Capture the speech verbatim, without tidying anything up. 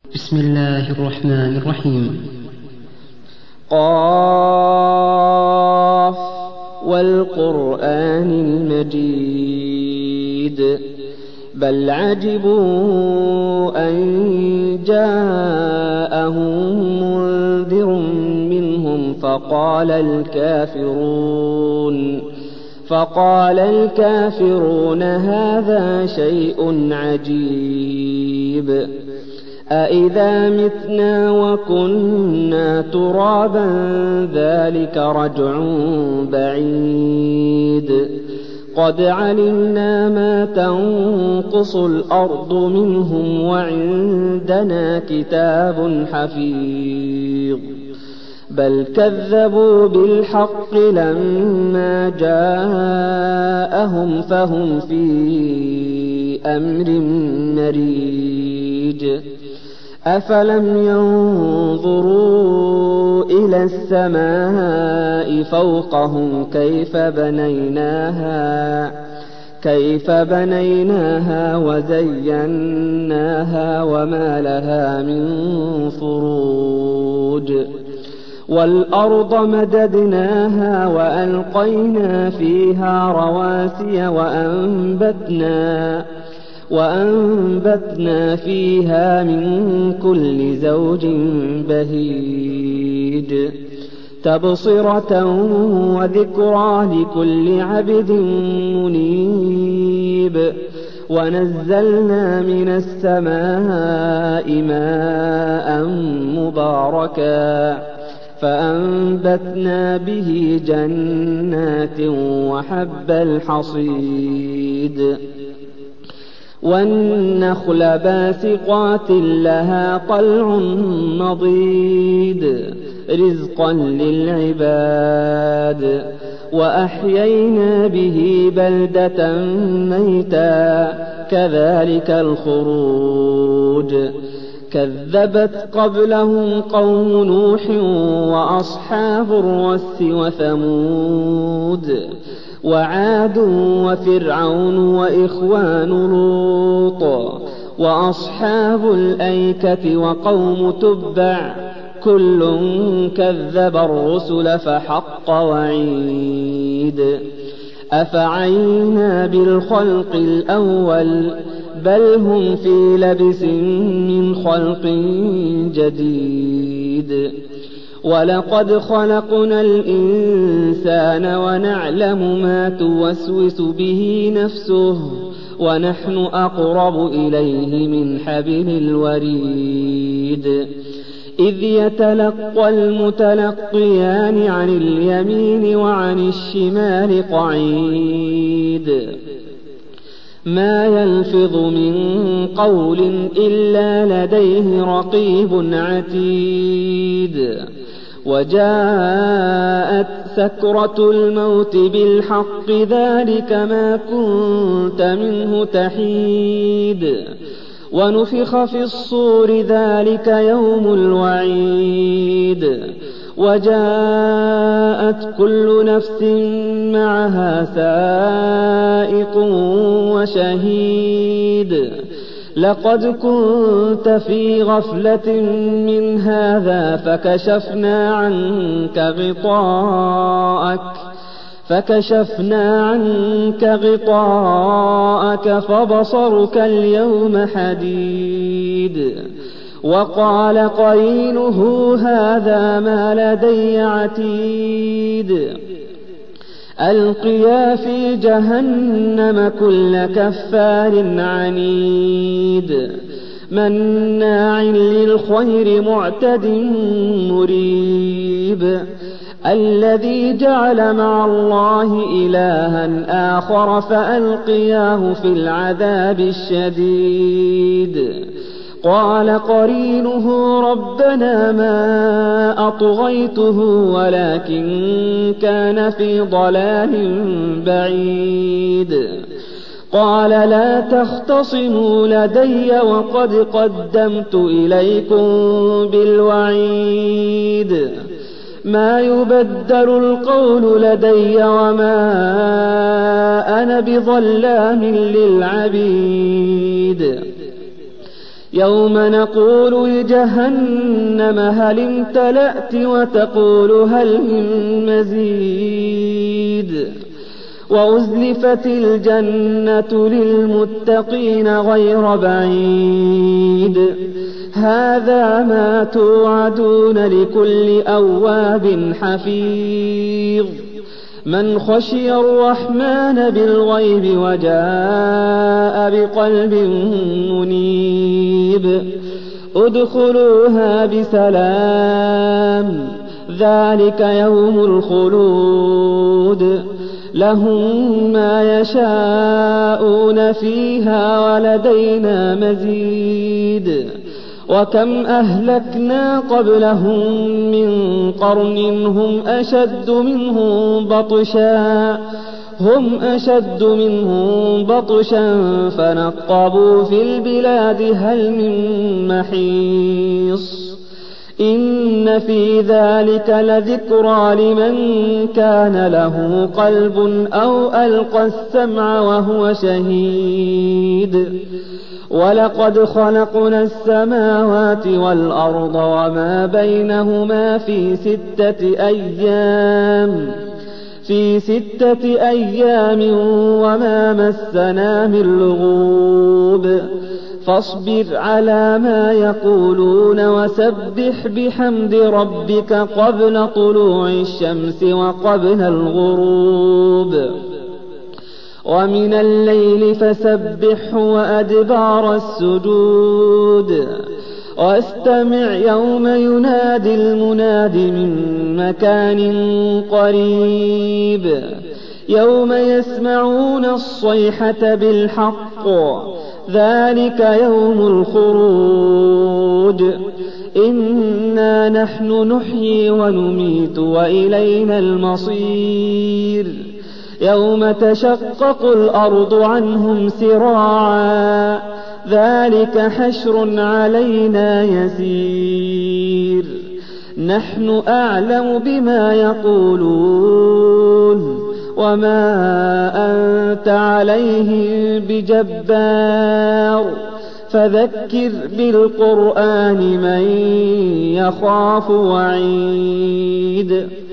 بسم الله الرحمن الرحيم. قاف والقرآن المجيد بل عجبوا أن جاءهم منذر منهم فقال الكافرون فقال الكافرون هذا شيء عجيب أإذا متنا وكنا ترابا ذلك رجع بعيد قد علمنا ما تنقص الأرض منهم وعندنا كتاب حفيظ بل كذبوا بالحق لما جاءهم فهم في أمر مريج أفلم ينظروا إلى السماء فوقهم كيف بنيناها كيف بنيناها وزيناها وما لها من فروج والأرض مددناها وألقينا فيها رواسي وأنبتنا وأنبتنا فيها من كل زوج بهيج تبصرة وذكرى لكل عبد منيب ونزلنا من السماء ماء مباركا فأنبتنا به جنات وحب الحصيد والنخل باسقات لها طلع نضيد رزقا للعباد وأحيينا به بلدة ميتا كذلك الخروج كذبت قبلهم قوم نوح وأصحاب الرس وثمود وعاد وفرعون وإخوان لوط وأصحاب الأيكة وقوم تبع كل كذب الرسل فحق وعيد أفعينا بالخلق الأول بل هم في لبس من خلق جديد ولقد خلقنا الإنسان ونعلم ما توسوس به نفسه ونحن أقرب إليه من حبل الوريد إذ يتلقى المتلقيان عن اليمين وعن الشمال قعيد ما يلفظ من قول إلا لديه رقيب عتيد وجاءت سكرة الموت بالحق ذلك ما كنت منه تحيد ونفخ في الصور ذلك يوم الوعيد وجاءت كل نفس معها سائق وشهيد لقد كنت في غفلة من هذا فكشفنا عنك غطاءك فكشفنا عنك غطاءك فبصرك اليوم حديد وقال قرينه هذا ما لدي عتيد ألقيا في جهنم كل كفار عنيد مناع للخير معتد مريب الذي جعل مع الله إلها آخر فألقياه في العذاب الشديد قال قرينه ربنا ما أطغيته ولكن كان في ضلال بعيد قال لا تختصموا لدي وقد قدمت إليكم بالوعيد ما يبدل القول لدي وما أنا بظلام للعبيد يوم نقول لجهنم هل امتلأت وتقول هل من مزيد وأزلفت الجنة للمتقين غير بعيد هذا ما توعدون لكل أواب حفيظ من خشي الرحمن بالغيب وجاء بقلب منيب ادخلوها بسلام ذلك يوم الخلود لهم ما يشاءون فيها ولدينا مزيد وكم أهلكنا قبلهم من قرن هم أشد منهم بطشا هم أشد منهم بطشا فنقبوا في البلاد هل من محيص إن في ذلك لذكرى لمن كان له قلب أو ألقى السمع وهو شهيد ولقد خلقنا السماوات والأرض وما بينهما في ستة أيام في ستة أيام وما مسنا من لغوب فاصبر على ما يقولون وسبح بحمد ربك قبل طلوع الشمس وقبل الغروب ومن الليل فسبحه وأدبار السجود واستمع يوم ينادي المناد من مكان قريب يوم يسمعون الصيحة بالحق ذلك يوم الخروج إنا نحن نحيي ونميت وإلينا المصير يوم تشقق الأرض عنهم سراعا ذلك حشر علينا يسير نحن أعلم بما يقولون وما أنت عليهم بجبار فذكر بالقرآن من يخاف وعيد